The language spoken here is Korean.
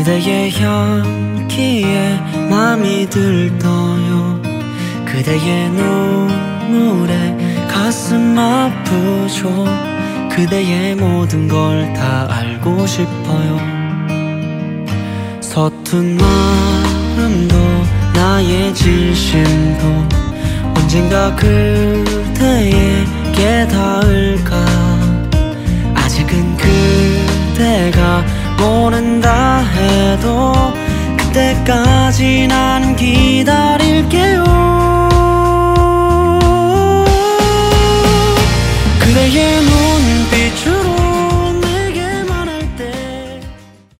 그대의 향기에 맘이 들떠요. 그대의 눈물에 가슴 아프죠. 그대의 모든 걸 다 알고 싶어요. 서툰 마음도 나의 진심도 언젠가 그대에게 닿을까. 아직은 그대가 모른다 해도 그때까지 나는 기다리